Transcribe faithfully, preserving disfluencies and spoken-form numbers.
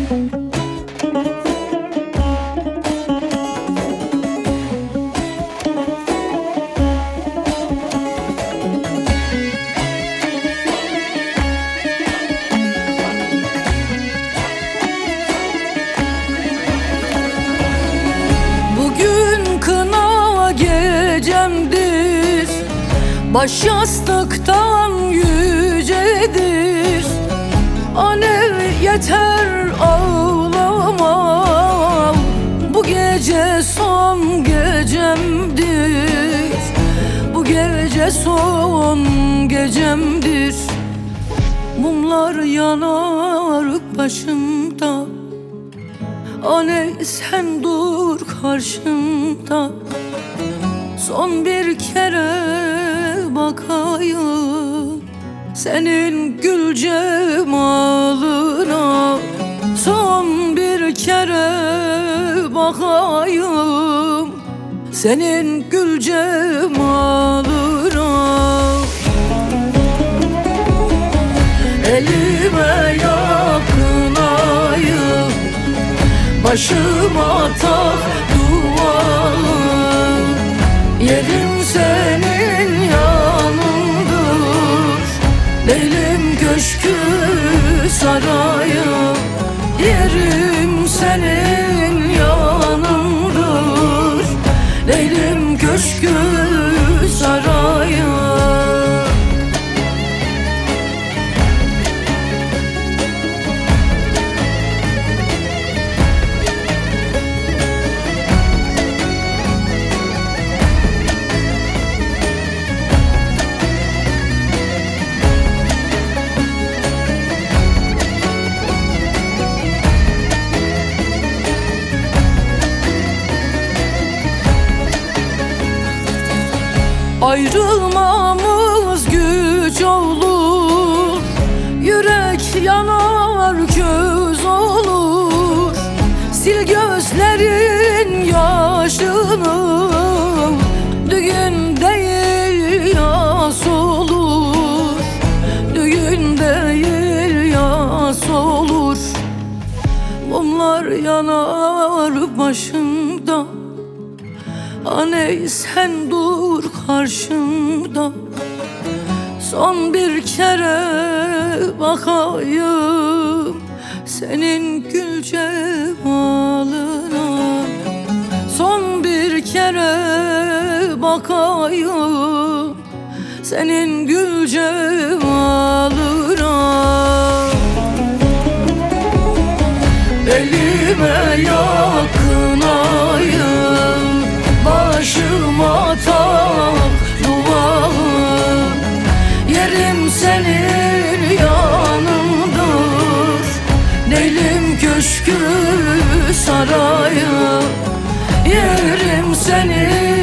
gecemdir, baş yastıktan yücedir. Anne yeter ağlamam, bu gece son gecemdir. Bu gece son gecemdir. Mumlar yanar başımda, anne sen dur karşımda. Son bir kere bakayım senin gül cemalına. Son bir kere bakayım senin gül cemalına. Elime yakınayım, başıma tak duvarım. Yerim senin yanındır, değilim köşkü sarayım. Yerim senin yanındır, değilim köşkü sarayım. Ayrılmamız güç olur, yürek yanar köz olur. Sil gözlerin yaşını, düğün değil yas olur. Düğün değil yas olur. Mumlar yanar başımda, anne sen dur karşımda. Son bir kere bakayım senin gül cemalına. Son bir kere bakayım senin gül cemalına. Elime yakınayım, başıma tak duvarım. Yerim senin yanındır, değilim köşkü sarayım. Yerim senin